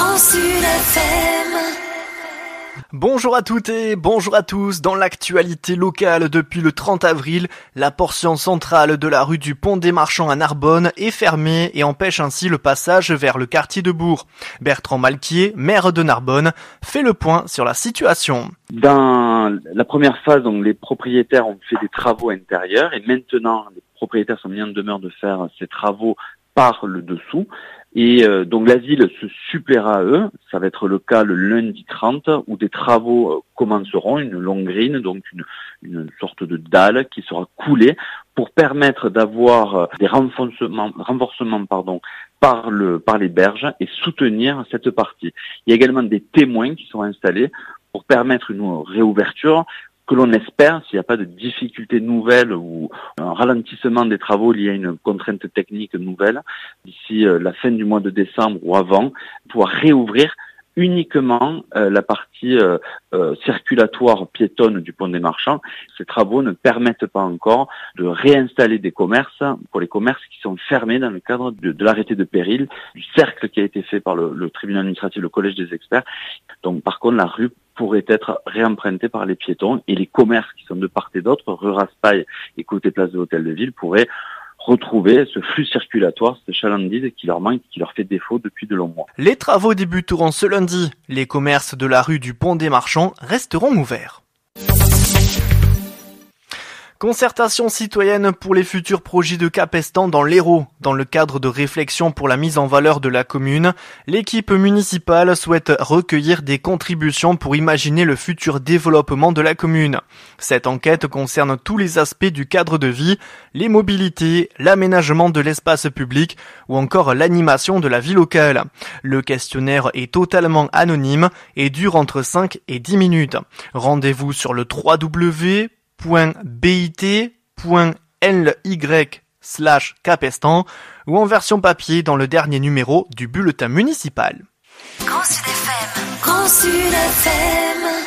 Grand Sud FM. Bonjour à toutes et bonjour à tous. Dans l'actualité locale depuis le 30 avril, la portion centrale de la rue du Pont des Marchands à Narbonne est fermée et empêche ainsi le passage vers le quartier de Bourg. Bertrand Malquier, maire de Narbonne, fait le point sur la situation. Dans la première phase, donc, les propriétaires ont fait des travaux intérieurs et maintenant les propriétaires sont mis en demeure de faire ces travaux par le dessous. Et donc la ville se suppléera à eux, ça va être le cas le lundi 30 où des travaux commenceront, une longue grine, donc une sorte de dalle qui sera coulée pour permettre d'avoir des renforcements par les berges et soutenir cette partie. Il y a également des témoins qui sont installés pour permettre une réouverture que l'on espère, s'il n'y a pas de difficultés nouvelles ou un ralentissement des travaux liés à une contrainte technique nouvelle, d'ici la fin du mois de décembre ou avant, pouvoir réouvrir uniquement la partie circulatoire piétonne du pont des Marchands. Ces travaux ne permettent pas encore de réinstaller des commerces pour les commerces qui sont fermés dans le cadre de l'arrêté de péril, du cercle qui a été fait par le tribunal administratif, le collège des experts. Donc par contre, la rue pourrait être réempruntée par les piétons et les commerces qui sont de part et d'autre, rue Raspail et côté place de l'Hôtel de Ville, pourraient retrouver ce flux circulatoire, cette chalandise qui leur manque, qui leur fait défaut depuis de longs mois. Les travaux débuteront ce lundi. Les commerces de la rue du Pont des Marchands resteront ouverts. Concertation citoyenne pour les futurs projets de Capestan dans l'Hérault. Dans le cadre de réflexion pour la mise en valeur de la commune, l'équipe municipale souhaite recueillir des contributions pour imaginer le futur développement de la commune. Cette enquête concerne tous les aspects du cadre de vie, les mobilités, l'aménagement de l'espace public ou encore l'animation de la vie locale. Le questionnaire est totalement anonyme et dure entre 5 et 10 minutes. Rendez-vous sur le www.bit.ly/Capestan ou en version papier dans le dernier numéro du bulletin municipal. Grand Sud FM. Grand Sud FM.